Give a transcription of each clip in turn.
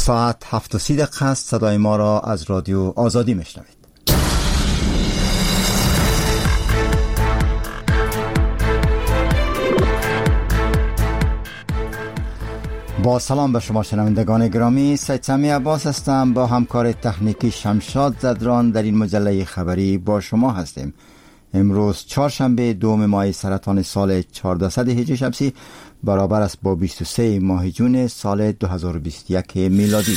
ساعت 7:30 است. صدای ما را از رادیو آزادی میشنوید. با سلام به شما شنوندگان گرامی، سید سمی عباس هستم. با همکار تکنیکی شمشاد زدران در این مجله خبری با شما هستیم. امروز چهارشنبه 2 ماه سرطان سال 1400 هجری شمسی برابر است با 23 ماه جون سال 2021 میلادی.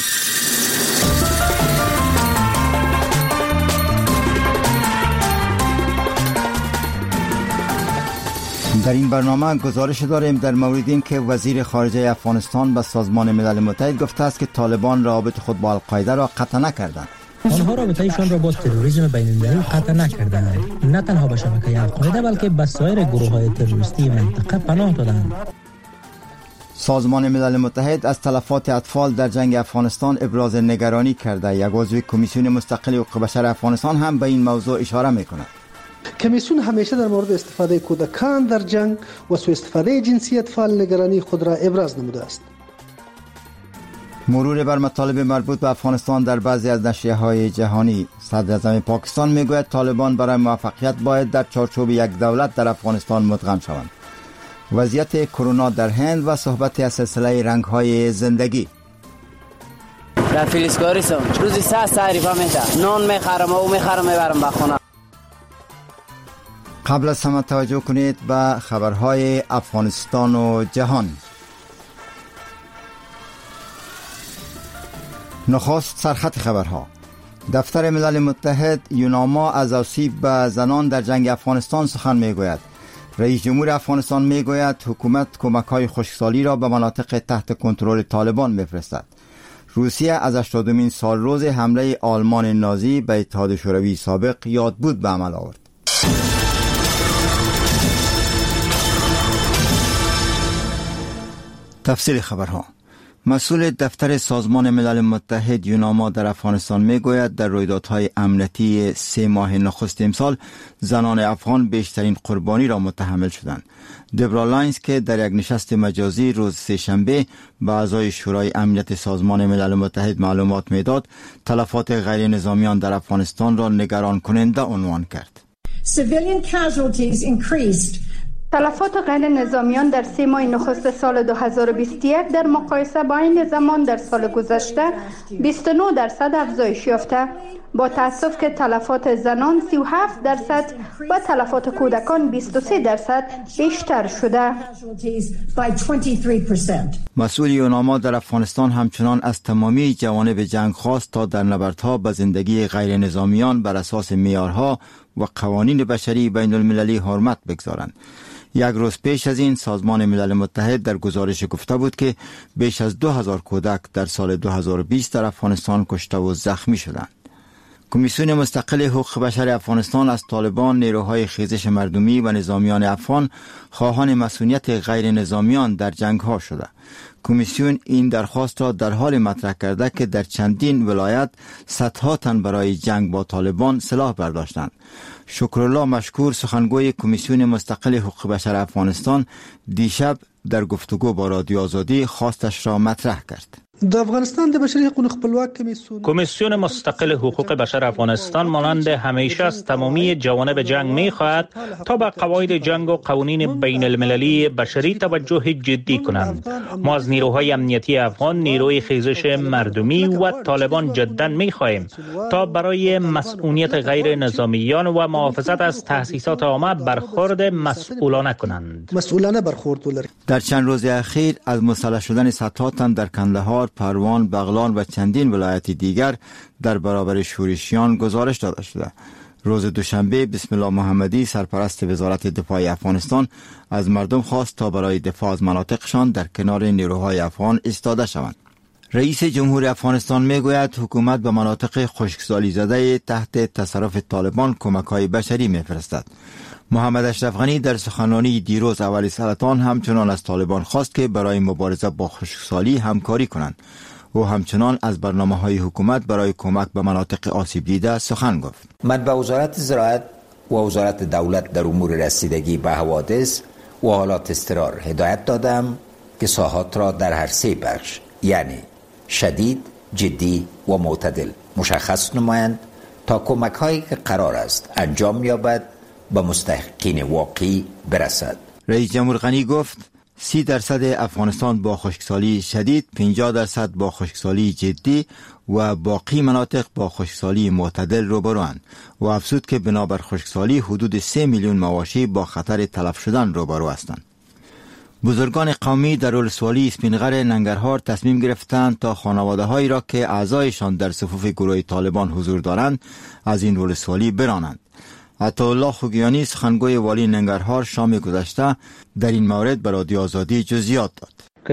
در این برنامه گزارش داریم در مورد این که وزیر خارجه افغانستان به سازمان ملل متحد گفته است که طالبان رابطه خود با القاعده را قطع نکردند. آنها رابطه‌شان را با تروریسم بین‌المللی قطع نکردند. نه تنها به شبکه القاعده بلکه به سایر گروه‌های تروریستی منطقه پناه دادند. سازمان ملل متحد از تلفات اطفال در جنگ افغانستان ابراز نگرانی کرده. یک عضو کمیسیون مستقل حقوق بشر افغانستان هم به این موضوع اشاره می‌کند. کمیسیون همیشه در مورد استفاده کودکان در جنگ و سوء استفاده جنسی اطفال نگرانی خود را ابراز نموده است. مرور بر مطالب مربوط به افغانستان در بعضی از نشریه‌های جهانی. صدراعظم پاکستان میگوید طالبان برای موفقیت باید در چارچوب یک دولت در افغانستان مدغم شوند. وضعیت کرونا در هند و صحبت از سلسله رنگ‌های زندگی. در فیلیسکاریسم روزی 3 تعریفا میده. نان میخرم و میخرم میبرم به خونه. قبل از همه توجه کنید به خبرهای افغانستان و جهان. نخست سرخط خبرها. دفتر ملل متحد یوناما از آسیب به زنان در جنگ افغانستان سخن میگوید. رئیس جمهور افغانستان میگوید حکومت کمک‌های خشکسالی را به مناطق تحت کنترل طالبان میفرستد. روسیه از 80مین سالروز حمله آلمان نازی به اتحاد شوروی سابق یادبود به عمل آورد. تفصیل خبرها. مسئول دفتر سازمان ملل متحد یوناما در افغانستان میگوید در رویدادهای امنیتی 3 ماه نخست امسال زنان افغان بیشترین قربانی را متحمل شدند. دبرا لاینز که در یک نشست مجازی روز سه‌شنبه به اعضای شورای امنیت سازمان ملل متحد معلومات میداد، تلفات غیر نظامیان در افغانستان را نگران کننده عنوان کرد. Civilian casualties increased. تلفات غیر نظامیان در 3 ماه نخست سال 2021 در مقایسه با این زمان در سال گذشته 29% افزایش یافته، با تأسف که تلفات زنان 37% و تلفات کودکان 23% بیشتر شده. مسئول یوناما در افغانستان همچنان از تمامی جوانب جنگ خواست تا در نبردها به زندگی غیر نظامیان بر اساس معیارها و قوانین بشری بین المللی حرمت بگذارند. یک روز پیش از این سازمان ملل متحد در گزارش گفته بود که بیش از 2000 کودک در سال 2020 در افغانستان کشته و زخمی شدند. کمیسیون مستقل حقوق بشر افغانستان از طالبان، نیروهای خیزش مردمی و نظامیان افغان خواهان مسئولیت غیر نظامیان در جنگ ها شده. کمیسیون این درخواست را در حال مطرح کرده که در چندین ولایت صدها تن برای جنگ با طالبان سلاح برداشتند. شکرالله مشکور، سخنگوی کمیسیون مستقل حقوق بشر افغانستان، دیشب در گفتگو با رادیو آزادی خواستش را مطرح کرد. د افغانستان د بشري حقوقو خپلواک کمیسیون مستقل حقوق بشر افغانستان مانند همیشه از تمامی جوانب جنگ می‌خواهد تا به قواعد جنگ و قوانین بین المللی بشری توجه جدی کنند. ما از نیروهای امنیتی افغان، نیروی خیزش مردمی و طالبان جداً می‌خواهیم تا برای مسئولیت غیر نظامیان و محافظت از تأسیسات عامه برخورد مسئولانه کنند. در چند روز اخیر از مسلح شدن صدها تن در کندهار، پروان، بغلان و چندین ولایت دیگر در برابر شورشیان گزارش داده شده. روز دوشنبه بسم الله محمدی، سرپرست وزارت دفاع افغانستان، از مردم خواست تا برای دفاع از مناطقشان در کنار نیروهای افغان ایستاده شوند. رئیس جمهور افغانستان میگوید حکومت به مناطق خشکسالی زده تحت تصرف طالبان کمک‌های بشری میفرستد. محمد اشرف غنی در سخنرانی دیروز اول سرطان همچنان از طالبان خواست که برای مبارزه با خشکسالی همکاری کنند. او همچنان از برنامه‌های حکومت برای کمک به مناطق آسیب دیده سخن گفت. من به وزارت زراعت و وزارت دولت در امور رسیدگی به حوادث و حالات اضطرار هدایت دادم که ساحات را در هر 3 بخش، یعنی شدید، جدی و معتدل مشخص نمایند تا کمک هایی که قرار است انجام یابد به مستحقین واقعی برسد. رئیس جمهور غنی گفت 30% افغانستان با خشکسالی شدید، 50% با خشکسالی جدی و باقی مناطق با خشکسالی معتدل روبروند و افزود که بنابر خشکسالی حدود 3 میلیون مواشی با خطر تلف شدن روبرو هستند. بزرگان قومی در ولسوالی اسپینغر ننگرهار تصمیم گرفتند تا خانواده هایی را که اعضایشان در صفوف گروه طالبان حضور دارند از این ولسوالی برانند. عطاالله خوگیانی سخنگوی والی ننگرهار شام گذشته در این مورد به رادیو آزادی جزئیات داد.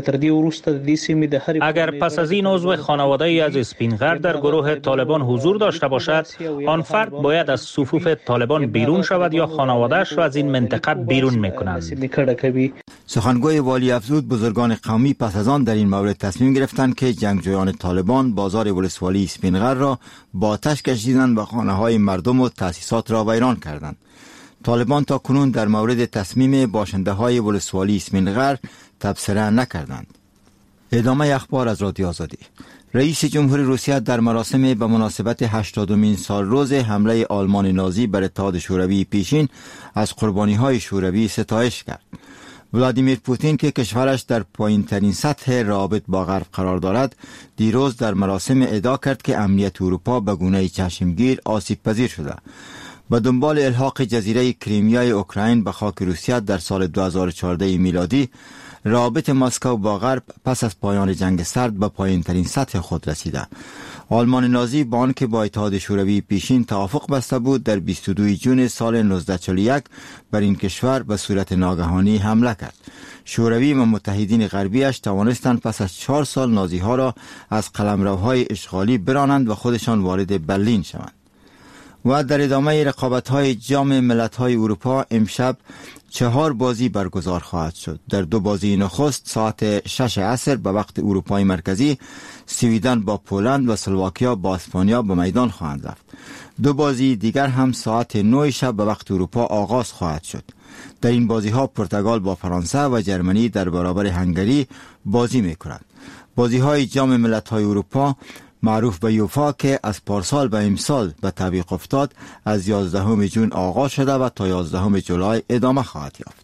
اگر پس از این عضو خانواده ای از اسپینغر در گروه طالبان حضور داشته باشد، آن فرد باید از صفوف طالبان بیرون شود یا خانواده‌اش را از این منطقه بیرون می‌کنند. سخنگوی والی افزود بزرگان قومی پس از آن در این مورد تصمیم گرفتند که جنگجویان طالبان بازار ولسوالی اسپینغر را با آتش کشیدند و خانه‌های مردم و تأسیسات را ویران کردند. طالبان تا کنون در مورد تصمیم باشنده های ولسوالی اسپینغر تبصره نکردند. ادامه اخبار از رادیو آزادی. رئیس جمهوری روسیه در مراسم به مناسبت 80مین سالروز حمله آلمان نازی بر اتحاد شوروی پیشین از قربانی های شوروی ستایش کرد. ولادیمیر پوتین که کشورش در پایین ترین سطح روابط با غرب قرار دارد، دیروز در مراسم ادعا کرد که امنیت اروپا به گونه چشمگیر آسیب پذیر شده. به دنبال الحاق جزیره کریمیای اوکراین به خاک روسیه در سال 2014 میلادی، روابط مسکو با غرب پس از پایان جنگ سرد به پایین ترین سطح خود رسیده. آلمان نازی با آنکه با اتحاد شوروی پیشین توافق بسته بود، در 22 جون سال 1941 بر این کشور به صورت ناگهانی حمله کرد. شوروی و متحدین غربیش توانستند پس از 4 سال نازی ها را از قلمروهای اشغالی برانند و خودشان وارد برلین شوند. و در ادامه رقابت‌های جام ملت‌های اروپا امشب 4 بازی برگزار خواهد شد. در 2 بازی نخست ساعت 6 عصر به وقت اروپای مرکزی، سویدن با پولند و اسلواکیا با اسپانیا به میدان خواهند رفت. 2 بازی دیگر هم ساعت 9 شب به وقت اروپا آغاز خواهد شد. در این بازی‌ها پرتغال با فرانسه و جرمنی در برابر هنگری بازی می‌کنند. بازی‌های جام ملت‌های اروپا معروف به یوفا که از پارسال به امسال به تعویق افتاد، از 11 جون آغاز شده و تا 11 جولای ادامه خواهد یافت.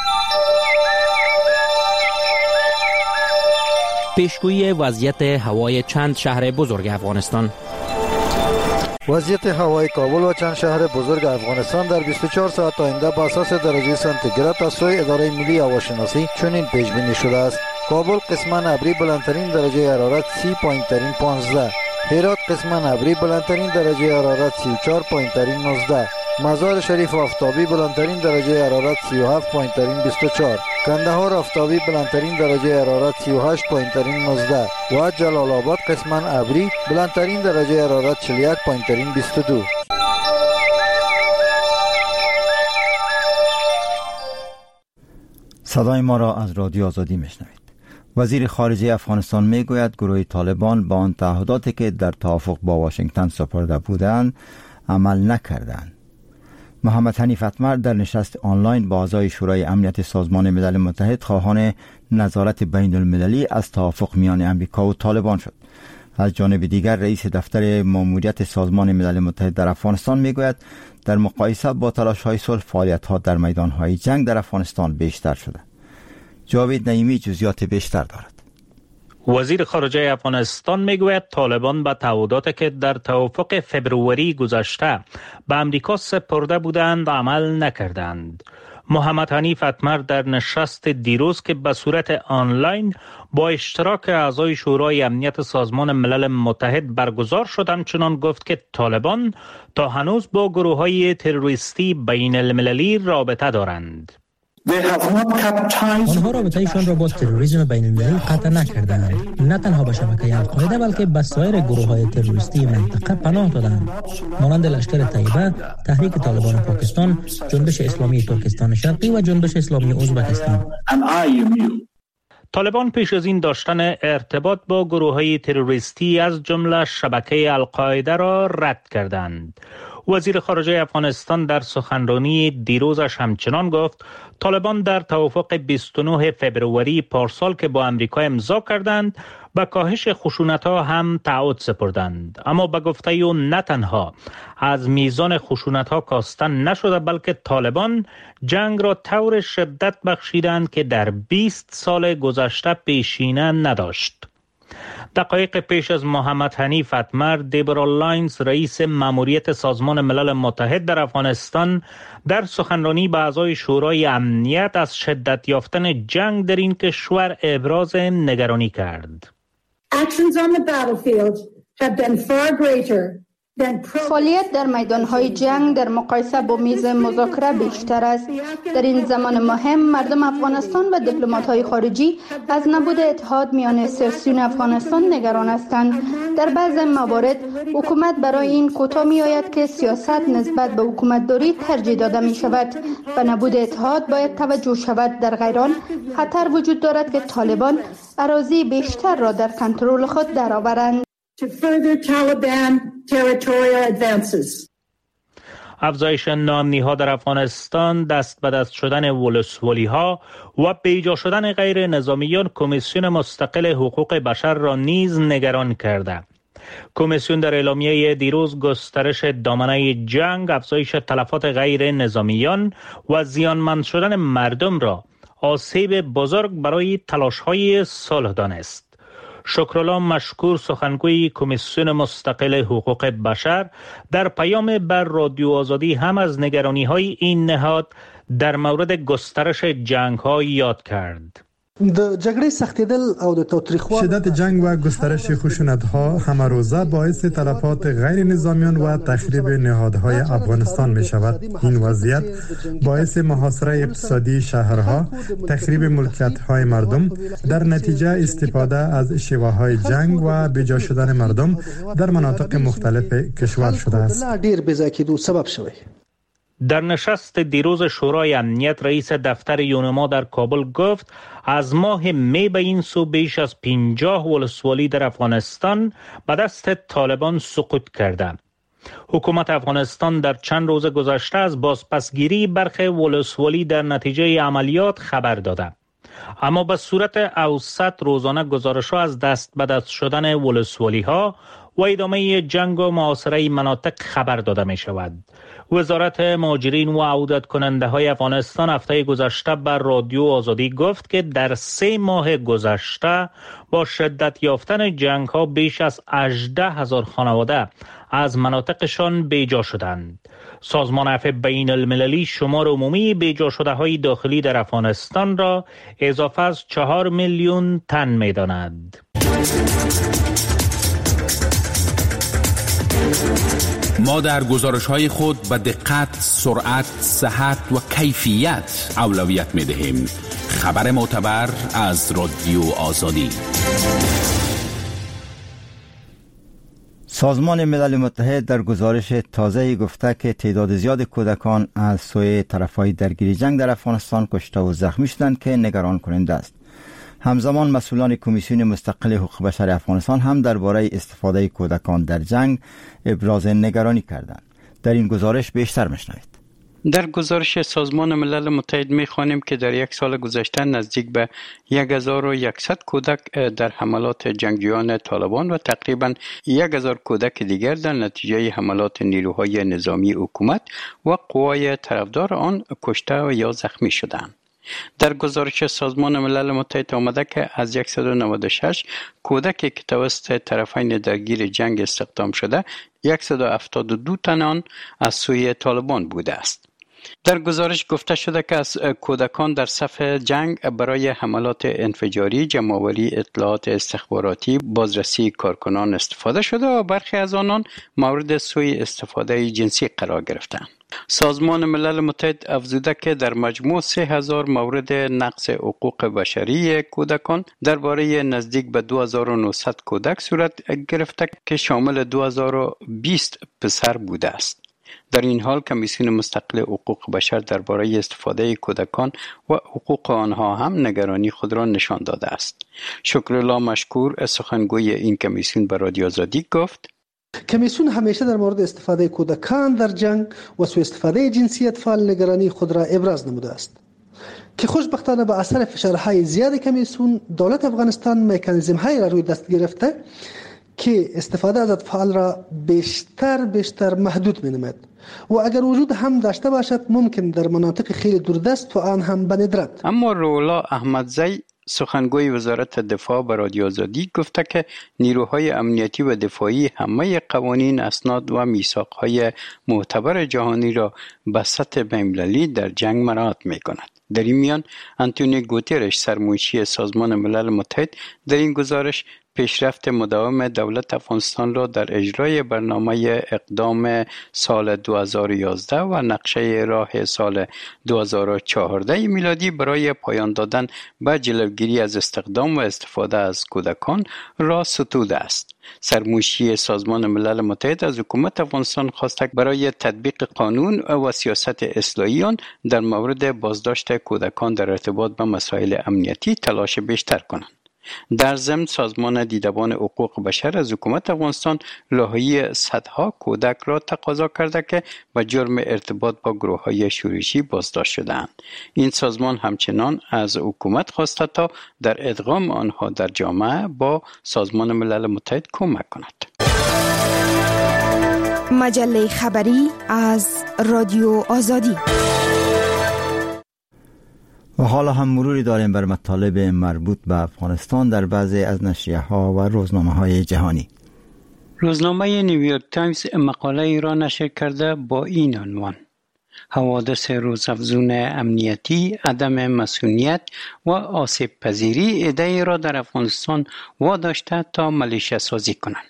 پیشگویی وضعیت هوای چند شهر بزرگ افغانستان. وضعیت هوای کابل و چند شهر بزرگ افغانستان در 24 ساعت آینده به اساس درجه سانتیگراد از سوی اداره ملی هواشناسی چنین پیش بینی شده است: کابل قسما ابری بلندترین درجه حرارت 30، پایینترین 15. هرات قسما ابری بلندترین درجه حرارت 34، پایینترین 19. مزار شریف آفتابی بلندترین درجه حرارت 37، پایینترین 24. کندهار آفتابی بلندترین درجه حرارت 38، پایینترین 19. و جلال آباد قسما ابری بلندترین درجه حرارت 41، پایینترین 22. صدای ما را از رادیو آزادی میشنوید. وزیر خارجه افغانستان میگوید گروه طالبان با آن تعهداتی که در توافق با واشنگتن سپرده بودند عمل نکردند. محمد حنیف اتمر در نشست آنلاین با اعضای شورای امنیت سازمان ملل متحد خواهان نظارت بین المللی از توافق میان امریکا و طالبان شد. از جانب دیگر رئیس دفتر ماموریت سازمان ملل متحد در افغانستان میگوید در مقایسه با تلاش‌های صلح فعالیت‌ها در میدان‌های جنگ در افغانستان بیشتر شده. جاوید نعیمی جزئیات بیشتر دارد. وزیر خارجه افغانستان میگوید طالبان به تعهداتی که در توافق فبروری گذشته به امریکا سپرده بودند عمل نکردند. محمد حنیف اتمر در نشست دیروز که به صورت آنلاین با اشتراک اعضای شورای امنیت سازمان ملل متحد برگزار شد همچنان گفت که طالبان تا هنوز با گروه‌های تروریستی بین المللی رابطه دارند. آنها رابطه‌ایشان را با تروریسم بین المللی قطع نکردند. نه تنها به شبکه القاعده بلکه به سایر گروه‌های تروریستی منطقه پناه دادند، مانند لشکر طیبه، تحریک طالبان پاکستان، جنبش اسلامی ترکستان شرقی و جنبش اسلامی ازبکستان. طالبان پیش از این داشتن ارتباط با گروه‌های تروریستی از جمله شبکه القاعده را رد کردند. وزیر خارجه افغانستان در سخنرانی دیروزش همچنان گفت طالبان در توافق 29 فبروری پارسال که با امریکا امضا کردند به کاهش خشونت‌ها هم تعهد سپردند، اما به گفته او نه تنها از میزان خشونت‌ها کاستن نشده بلکه طالبان جنگ را طور شدت بخشیدند که در 20 سال گذشته پیشینه نداشت. دقایق پیش از محمد حنیف اتمر، دیبرا لاینز رئیس ماموریت سازمان ملل متحد در افغانستان در سخنرانی به اعضای شورای امنیت از شدت یافتن جنگ در این کشور ابراز نگرانی کرد. Actions on the battlefield have been far greater. فعالیت در میدانهای جنگ در مقایسه با میز مذاکره بیشتر است. در این زمان مهم مردم افغانستان و دیپلمات‌های خارجی از نبود اتحاد میان سیاسیون افغانستان نگران هستند. در بعض موارد حکومت برای این کوتاه می‌آید که سیاست نسبت به حکومتداری ترجیح داده می‌شود و نبود اتحاد باید توجه شود. در غیر آن خطر وجود دارد که طالبان اراضی بیشتر را در کنترل خود درآورند. To further Taliban territorial advances. افزایش ناامنی‌ها در افغانستان، دست به دست شدن ولسوالی‌ها و بیجا شدن غیر نظامیان کمیسیون مستقل حقوق بشر را نیز نگران کرده. کمیسیون در اعلامیه دیروز گسترش دامنه جنگ، افزایش تلفات غیر نظامیان و زیانمند شدن مردم را آسیب بزرگ برای تلاش‌های صلح دانست. شکرالله مشکور، سخنگوی کمیسیون مستقل حقوق بشر، در پیام بر رادیو آزادی هم از نگرانی‌های این نهاد در مورد گسترش جنگ‌ها یاد کرد. شدت جنگ و گسترش خشونت‌ها همه روزه باعث تلفات غیر نظامیان و تخریب نهادهای افغانستان می شود. این وضعیت باعث محاصره اقتصادی شهرها، تخریب ملکیت‌های مردم، در نتیجه استفاده از شیوه‌های جنگ و بیجا شدن مردم در مناطق مختلف کشور شده است. در نشست دیروز شورای امنیت، رئیس دفتر یونما در کابل گفت از ماه می به این سو بیش از 50 ولسوالی در افغانستان به دست طالبان سقوط کرده. حکومت افغانستان در چند روز گذشته از بازپسگیری برخی ولسوالی در نتیجه عملیات خبر داده، اما به صورت اوسط روزانه گزارش‌ها از دست به دست شدن ولسوالی‌ها و ادامه جنگ و محاصره مناطق خبر داده می شود. وزارت مهاجرین و عودت کننده های افغانستان هفته گذشته بر رادیو آزادی گفت که در 3 ماه گذشته با شدت یافتن جنگ ها بیش از 18,000 خانواده از مناطقشان بیجا شدند. سازمان عفو بین المللی شمار عمومی بیجا شده های داخلی در افغانستان را اضافه از 4 میلیون تن می داند. ما در گزارش‌های خود به دقت، سرعت، صحت و کیفیت اولویت می‌دهیم. خبر معتبر از رادیو آزادی. سازمان ملل متحد در گزارش تازه‌ای گفته که تعداد زیاد کودکان از سوی طرفهای درگیر جنگ در افغانستان کشته و زخمی شدند که نگران کننده است. همزمان مسئولان کمیسیون مستقل حقوق بشر افغانستان هم درباره استفاده کودکان در جنگ ابراز نگرانی کردند. در این گزارش بیشتر میشنوید. در گزارش سازمان ملل متحد می‌خوانیم که در یک سال گذشته نزدیک به 1100 کودک در حملات جنگجویان طالبان و تقریباً 1000 کودک دیگر در نتیجه حملات نیروهای نظامی حکومت و قوای طرفدار آن کشته و یا زخمی شدند. در گزارش سازمان ملل متحد آمده که از 196 کودکی که توسط طرفین درگیر جنگ استخدام شده 172 تن آن از سوی طالبان بوده است. در گزارش گفته شده که از کودکان در صف جنگ برای حملات انفجاری، جمع‌آوری اطلاعات استخباراتی، بازرسی کارکنان استفاده شده و برخی از آنان مورد سوء استفاده جنسی قرار گرفتند. سازمان ملل متحد افزوده که در مجموع 3000 مورد نقض حقوق بشری کودکان درباره نزدیک به 2900 کودک صورت گرفته که شامل 2020 پسر بوده است. در این حال کمیسیون مستقل حقوق بشر درباره استفاده کودکان و حقوق آنها هم نگرانی خود را نشان داده است. شکرالله مشکور، سخنگوی این کمیسیون، به رادیو آزادی گفت: کمیسیون همیشه در مورد استفاده کودکان در جنگ و سوء استفاده جنسیت فعال نگرانی خود را ابراز نموده است که خوشبختانه به اثر فشارهای زیاد کمیسیون دولت افغانستان مکانیزم های را روی دست گرفته که استفاده از اطفال را بیشتر محدود می‌نماید و اگر وجود هم داشته باشد ممکن در مناطق خیلی دوردست و آن هم به ندرت. اما رولا احمدزی سخنگوی وزارت دفاع به رادیو آزادی گفته که نیروهای امنیتی و دفاعی همه قوانین، اسناد و میثاق‌های معتبر جهانی را به سطح بین‌المللی در جنگ مراعات می‌کند. در این میان انتونیو گوترش سرمنشی سازمان ملل متحد در این گزارش پیشرفت مداوم دولت افغانستان را در اجرای برنامه اقدام سال 2011 و نقشه راه سال 2014 میلادی برای پایان دادن به جلوگیری از استخدام و استفاده از کودکان را ستوده است. سرمنشی سازمان ملل متحد از حکومت افغانستان خواسته برای تطبیق قانون و سیاست اصلاحی آن در مورد بازداشت کودکان در ارتباط با مسائل امنیتی تلاش بیشتر کنند. در ضمن سازمان دیدبان حقوق بشر از حکومت افغانستان رهایی صدها کودک را تقاضا کرده که به جرم ارتباط با گروه‌های شورشی بازداشت شده‌اند. این سازمان همچنان از حکومت خواسته تا در ادغام آنها در جامعه با سازمان ملل متحد کمک کند. مجله خبری از رادیو آزادی. و حالا هم مروری داریم بر مطالب مربوط به افغانستان در بعضی از نشریه‌ها و روزنامه‌های جهانی. روزنامه نیویورک تایمز مقاله را نشر کرده با این عنوان: حوادث روزافزون امنیتی، عدم مسئولیت و آسیب پذیری ایده را در افغانستان واداشته تا ملیشه سازی کنند.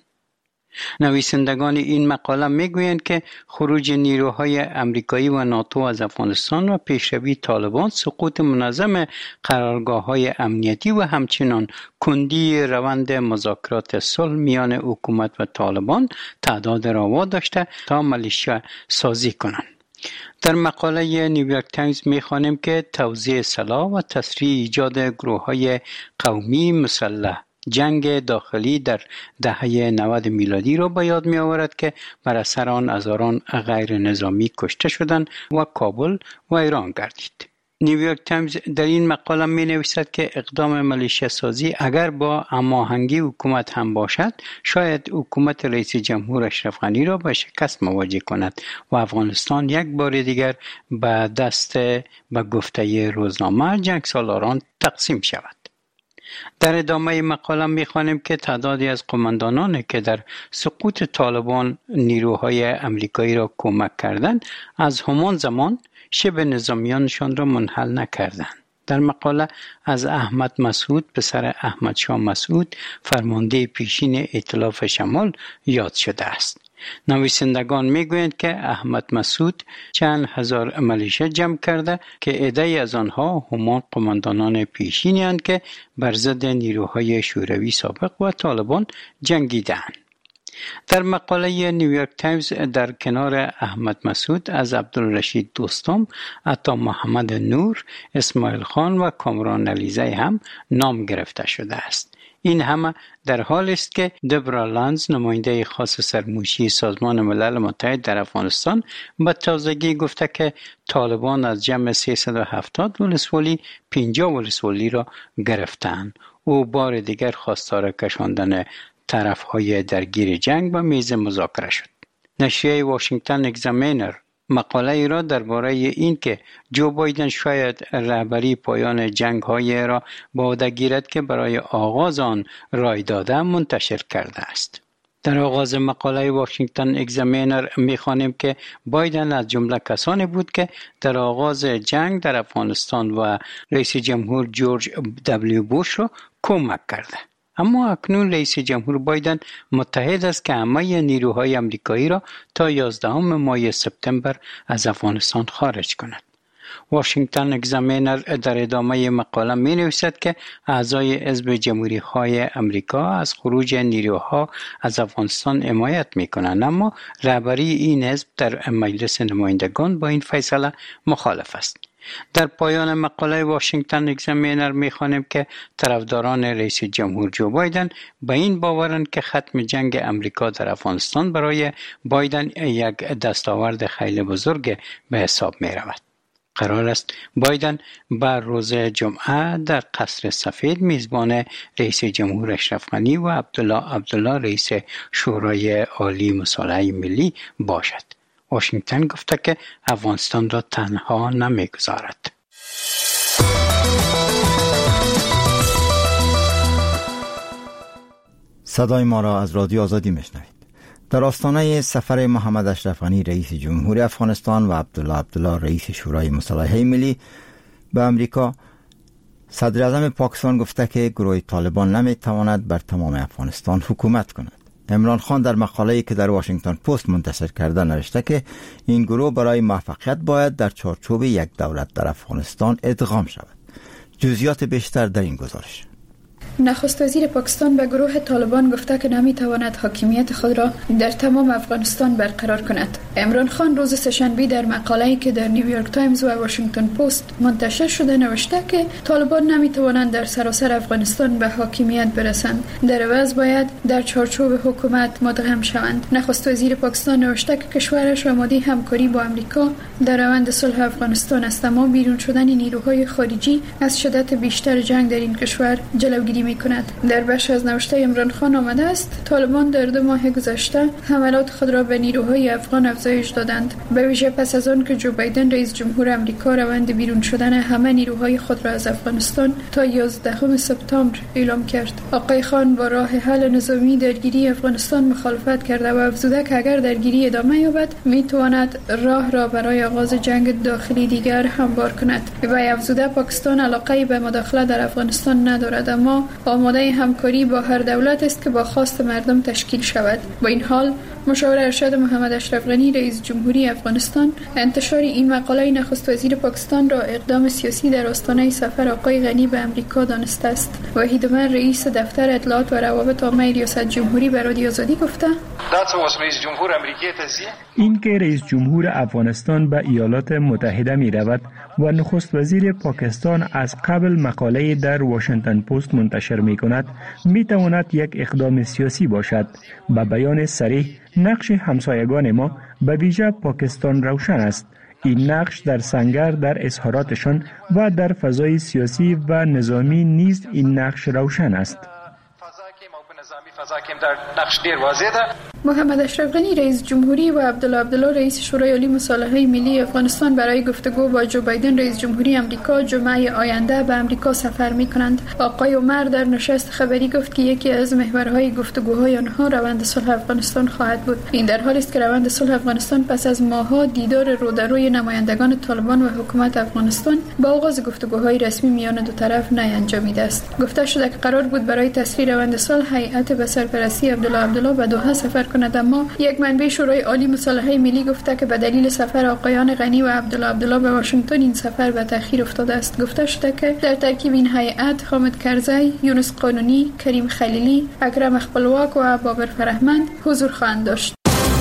نویسندگان این مقاله میگویند که خروج نیروهای امریکایی و ناتو از افغانستان و پیشروی طالبان، سقوط منظم قرارگاه‌های امنیتی و همچنین کندی روند مذاکرات صلح میان حکومت و طالبان تعداد را واداشته تا ملیشه سازی کنند. در مقاله نیویورک تایمز می‌خوانیم که توزیع سلاح و تسریع ایجاد گروه‌های قومی مسلح جنگ داخلی در دهه 90 میلادی را به یاد می آورد که بر اثر آن هزاران غیر نظامی کشته شدند و کابل ویران گردید. نیویورک تایمز در این مقاله می نویسد که اقدام ملیشه سازی اگر با هماهنگی حکومت هم باشد، شاید حکومت رئیس جمهور اشرف غنی را به شکست مواجه کند و افغانستان یک بار دیگر به دست به گفته روزنامه جنگسالاران تقسیم شود. در ادامه مقاله می‌خوانیم که تعدادی از قماندانانی که در سقوط طالبان نیروهای امریکایی را کمک کردند، از همان زمان شبه نظامیانشان را منحل نکردند. در مقاله از احمد مسعود پسر احمد شاه مسعود فرمانده پیشین ائتلاف شمال یاد شده است. نویسندگان میگویند که احمد مسعود چند هزار ملیشه جمع کرده که عده‌ای از آنها همان قماندانان پیشینی اند که بر ضد نیروهای شوروی سابق و طالبان جنگیدند. در مقاله نیویورک تایمز در کنار احمد مسعود از عبدالرشید دوستم، عطا محمد نور، اسماعیل خان و کامران علیزی هم نام گرفته شده است. این همه در حال است که دبرا لانز، نماینده خاص سرمنشی سازمان ملل متحد در افغانستان، به تازگی گفته که طالبان از جمع 370 ولسوالی 50 ولسوالی را گرفتند. او بار دیگر خواستار کشاندن طرفهای درگیر جنگ به میز مذاکره شد. نشریه واشنگتن اگزامینر مقاله ای را درباره این که جو بایدن شاید رهبری پایان جنگ‌های را به عهده گیرد که برای آغاز آن رای داده منتشر کرده است. در آغاز مقاله واشنگتن اگزامینر می‌خوانیم که بایدن از جمله کسانی بود که در آغاز جنگ در افغانستان و رئیس جمهور جورج دبلیو بوش را کمک کرده. اما اکنون رئیس جمهور بایدن متحد است که همه نیروهای امریکایی را تا 11 ماه سپتامبر از افغانستان خارج کند. واشنگتن اگزامینر در ادامه مقاله می نویسد که اعضای حزب جمهوری های امریکا از خروج نیروها از افغانستان حمایت می کنند، اما رهبری این حزب در مجلس نمایندگان با این فیصله مخالف است. در پایان مقاله واشنگتن اگزامینر می‌خوانیم که طرفداران رئیس جمهور جو بایدن به این باورند که ختم جنگ امریکا در افغانستان برای بایدن یک دستاورد خیلی بزرگ به حساب می‌رود. قرار است بایدن بر روز جمعه در قصر سفید میزبان رئیس جمهور اشرف غنی و عبدالله رئیس شورای عالی مصالحه ملی باشد. واشنگتن گفته که افغانستان را تنها نمیگذارد. صدای ما را از رادیو آزادی میشنوید. در آستانه سفر محمد اشرف غنی رئیس جمهور افغانستان و عبدالله رئیس شورای مصالحه ملی به امریکا، صدر اعظم پاکستان گفته که گروه طالبان نمیتواند بر تمام افغانستان حکومت کند. عمران خان در مقاله‌ای که در واشنگتن پست منتشر کرده نوشته که این گروه برای موفقیت باید در چارچوب یک دولت در افغانستان ادغام شود. جزئیات بیشتر در این گزارش. نخست وزیر پاکستان به گروه طالبان گفته که نمیتواند حاکمیت خود را در تمام افغانستان برقرار کند. عمران خان روز سه‌شنبه در مقاله‌ای که در نیویورک تایمز و واشنگتن پست منتشر شده نوشته که طالبان نمیتوانند در سراسر افغانستان به حاکمیت برسند. در عوض باید در چارچوب حکومت مدغم شوند. نخست وزیر پاکستان نوشته که کشورش آماده همکاری با آمریکا در روند صلح افغانستان است، اما بیرون شدن نیروهای خارجی از شدت بیشتر جنگ در این کشور جلوگیری می‌کند. در بخش از نوشته عمران خان آمده است طالبان در 2 ماه گذشته حملات خود را به نیروهای افغان افزایش دادند، به ویژه پس از آن که جو بایدن رئیس جمهور آمریکا روند بیرون شدن همه نیروهای خود را از افغانستان تا 11 سپتامبر اعلام کرد. آقای خان با راه حل نظامی درگیری افغانستان مخالفت کرده و افزوده که اگر درگیری ادامه یابد می‌تواند راه را برای آغاز جنگ داخلی دیگر هموار کند. و افزوده پاکستان علاقه به مداخله در افغانستان ندارد، اما آماده همکاری با هر دولت است که با خواست مردم تشکیل شود. با این حال مشاور ارشد محمد اشرف غنی رئیس جمهوری افغانستان انتشار این مقاله نخست وزیر پاکستان را اقدام سیاسی در آستانه سفر آقای غنی به امریکا دانسته است. وحید عمر رئیس دفتر اطلاعات و روابط عامه ریاست جمهوری به رادیو آزادی گفته این که رئیس جمهور افغانستان به ایالات متحده می رود و نخست وزیر پاکستان از قبل مقاله در واشنگتن پست منتشر می کند می تواند یک اقدام سیاسی باشد. به بیان صریح نقش همسایگان ما به ویژه پاکستان روشن است. این نقش در سنگر در اظهاراتشان و در فضای سیاسی و نظامی نیز این نقش روشن است. محمد اشرف غنی رئیس جمهوری و عبدالله رئیس شورای عالی مصالحه ملی افغانستان برای گفتگو با جو بایدن رئیس جمهوری آمریکا جمعه آینده به آمریکا سفر می‌کنند. آقای عمر در نشست خبری گفت که یکی از محورهای گفتگوهای آنها روند صلح افغانستان خواهد بود. این در حالی است که روند صلح افغانستان پس از ماه‌ها دیدار رودروی نمایندگان طالبان و حکومت افغانستان با آغاز گفتگوهای رسمی میان دو طرف نیانجامیده است. گفته شده که قرار بود برای تسریع روند صلح هیئت به سرپرستی عبدالله به دوحه سفر کند، اما یک منبع شورای عالی مصالحه ملی گفته که به دلیل سفر آقایان غنی و عبدالله به واشنگتن این سفر به تأخیر افتاده است. گفته شده که در ترکیب این هیئت حامد کرزی، یونس قانونی، کریم خلیلی، اکرم خپلواک و بابر فرهمند حضور خواهند داشت.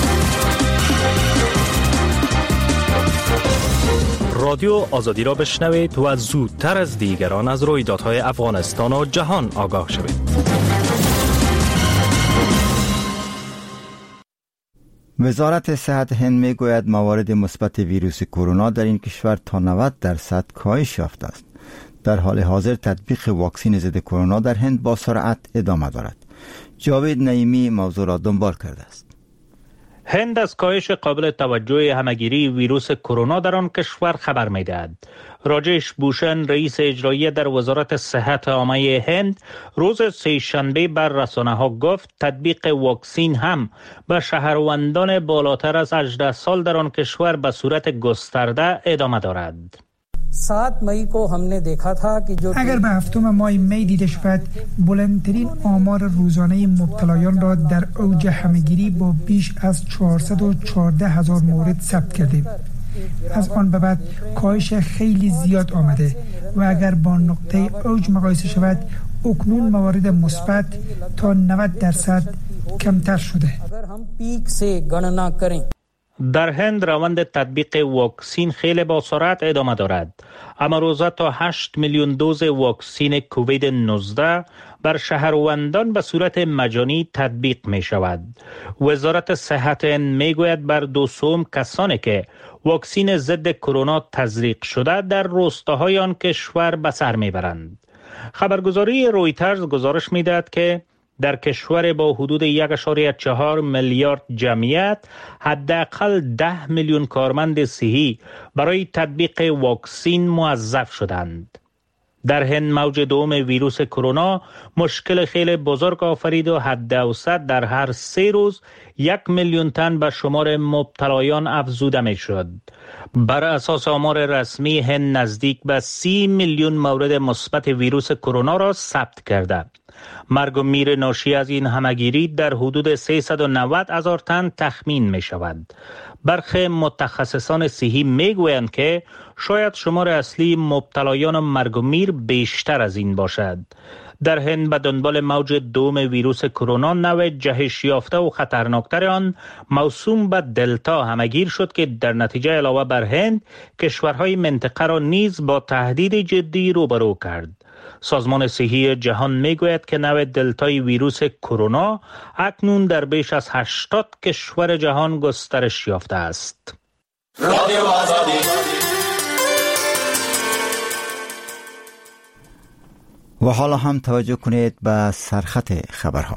رادیو آزادی را بشنوید و زودتر از دیگران از رویدادهای افغانستان و جهان آگاه شوید. وزارت صحت هند میگوید موارد مثبت ویروس کرونا در این کشور تا 90% کاهش یافته است. در حال حاضر تطبیق واکسن ضد کرونا در هند با سرعت ادامه دارد. جاوید نعیمی موضوع را دنبال کرده است. هند از کاهش قابل توجه همگیری ویروس کرونا در آن کشور خبر می‌دهد. راجش بوشن رئیس اجرایی در وزارت صحت عامه هند روز سه‌شنبه بر رسانه‌ها گفت تطبیق واکسن هم به شهروندان بالاتر از 18 سال در آن کشور به صورت گسترده ادامه دارد. اگر به 7 ماه می دیده شود بلندترین آمار روزانه مبتلایان را در اوج همه‌گیری با بیش از 414,000 مورد ثبت کردیم. از آن به بعد کاهش خیلی زیاد آمده و اگر با نقطه اوج مقایسه شود اکنون موارد مثبت تا 90% کمتر شده. در هند روند تطبیق واکسین خیلی با سرعت ادامه دارد. اما روزه تا 8 میلیون دوز واکسین کووید 19 بر شهروندان به صورت مجانی تطبیق می شود. وزارت صحت می گوید بر 200 کسانی که واکسین ضد کرونا تزریق شده در روستاهای آن کشور به سر می برند. خبرگزاری رویترز گزارش می دهد که در کشور با حدود 1.4 میلیارد جمعیت حداقل 10 میلیون کارمند صحی برای تطبیق واکسین موظف شدند. در هند موج دوم ویروس کرونا مشکل خیلی بزرگ آفرید و حد اوسط در هر 3 روز 1 میلیون تن به شمار مبتلایان افزوده می شد. بر اساس آمار رسمی هند نزدیک به 30 میلیون مورد مثبت ویروس کرونا را ثبت کرده. مرگ و میر ناشی از این همگیری در حدود 390,000 تن تخمین می شود. برخی متخصصان صحی می گویند که شاید شمار اصلی مبتلایان مرگ و میر بیشتر از این باشد. در هند به دنبال موج دوم ویروس کرونا نوع جهش یافته و خطرناکتر آن موسوم به دلتا همگیر شد که در نتیجه علاوه بر هند کشورهای منطقه را نیز با تهدید جدی روبرو کرد. سازمان صحی جهان میگوید که نوع دلتای ویروس کرونا اکنون در بیش از 80 کشور جهان گسترش یافته است. رادیو آزادی. و حالا هم توجه کنید به سرخط خبرها.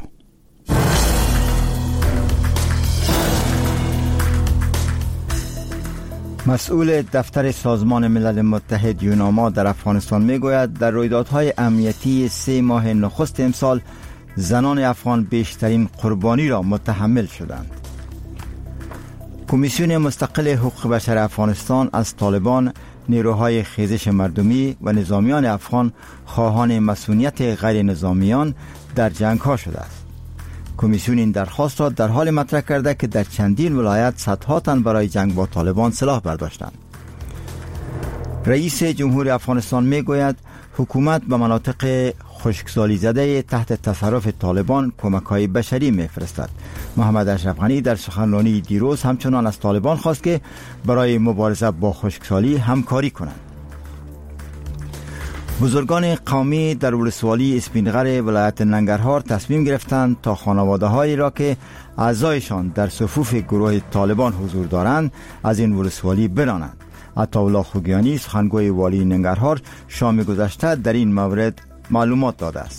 مسئول دفتر سازمان ملل متحد یوناما در افغانستان میگوید در رویدادهای امنیتی 3 ماه نخست امسال زنان افغان بیشترین قربانی را متحمل شدند. کمیسیون مستقل حقوق بشر افغانستان از طالبان، نیروهای خیزش مردمی و نظامیان افغان خواهان مسئولیت غیر نظامیان در جنگ ها شده است. کمیسیون این درخواست را در حال مطرح کرده که در چندین ولایت صدها تن برای جنگ با طالبان سلاح برداشتند. رئیس جمهور افغانستان میگوید حکومت به مناطق خشکسالی زده تحت تصرف طالبان کمک‌های بشری میفرستد. محمد اشرف غنی در سخنرانی دیروز همچنان از طالبان خواست که برای مبارزه با خشکسالی همکاری کنند. بزرگان قومی در ولسوالی اسپینغر ولایت ننگرهار تصمیم گرفتند تا خانواده‌هایی را که اعضایشان در صفوف گروه طالبان حضور دارند از این ولسوالی برانند. عطاالله خوگیانی سخنگوی والی ننگرهار شام گذشته در این مورد معلومات داده است.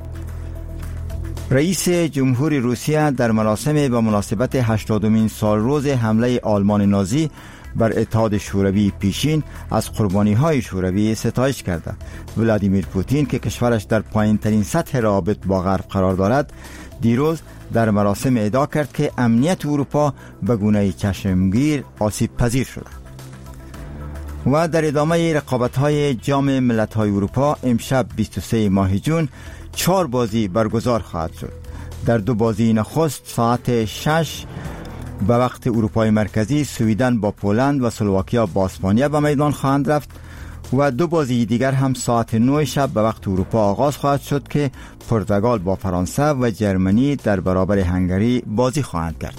رئیس جمهور روسیه در مراسم به مناسبت 80مین سالروز حمله آلمان نازی بر اتحاد شوروی پیشین از قربانی‌های شوروی ستایش کرده. ولادیمیر پوتین که کشورش در پایین‌ترین سطح روابط با غرب قرار دارد، دیروز در مراسم ادعا کرد که امنیت اروپا به گونه چشمگیر آسیب پذیر شده. و در ادامه رقابت‌های جام ملت‌های اروپا امشب 23 ماه جون 4 بازی برگزار خواهد شد. در 2 بازی نخست ساعت 6 به وقت اروپای مرکزی سویدن با پولند و اسلواکیا با اسپانیا به میدان خواهند رفت و 2 بازی دیگر هم ساعت 9 شب به وقت اروپا آغاز خواهد شد که پرتغال با فرانسه و جرمنی در برابر هنگری بازی خواهند کرد.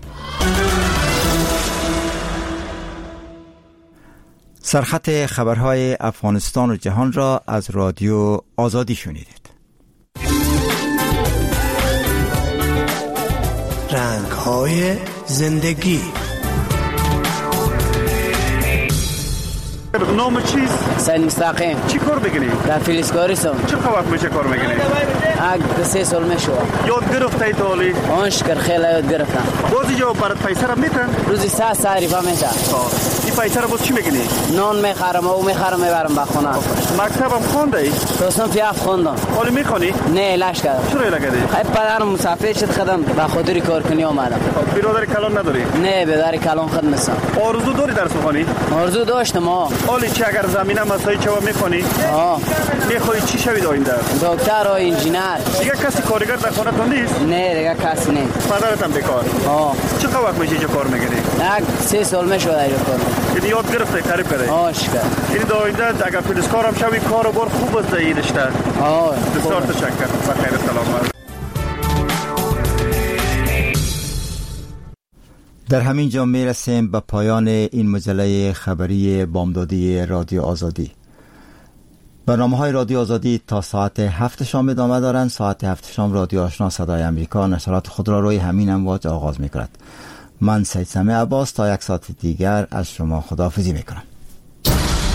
سرخط خبرهای افغانستان و جهان را از رادیو آزادی شنیدید. رنگ‌های زندگی. نام چیست؟ سید مستقیم. چی کار میکنی؟ در فلزکاری سم. چقدر وقت میشه کار میکنی؟ 3 سال میشه. یاد گرفتی تالی؟ آنشکر خیلی یاد گرفتم. بازی جو برات پیسه را میتن؟ روزی 100 ریال میتن. این پیسه را باز چی میکنی؟ نان میخرم و میخرم میبرم به خونه. مکتبم خوندی؟ دوستم پیاف خوندم. حالی میخونی؟ نه لش کردم. چرا لگدی؟ پدرم مسافر شد خدم به خاطر کار کنی اومدم. برادر کلان نداری؟ نه برادر کلان خود نیستم. آرزو داری درس بخونی؟ آرزو داشتم. حالی چی اگر زمینه مسایی چه میخونی؟ میخوای چی شوی آینده؟ دکتر و انجینیر. دیگه کسی کارگر در خونتون نیست؟ نه دیگه کسی نیست. پدرتم بیکار؟ چقدر وقت میشه اینجا کار میکنی؟ 3 سال میشه اینجا کار. یعنی یاد گرفته قریب کرده؟ آشکار. یعنی در آینده اگر فلزکارم شوی کار و بار خوب است این رشته. بسیار تشکر. بخیر سلامت. در همین جا می رسیم به پایان این مجله خبری بامدادی رادیو آزادی. برنامه‌های رادیو آزادی تا ساعت 7 شام ادامه دارند. ساعت 7 شام رادیو آشنا صدای امریکا نشرات خود را روی همین امواج آغاز می کند. من سید سمیع عباس تا یک ساعت دیگر از شما خداحافظی می کنم.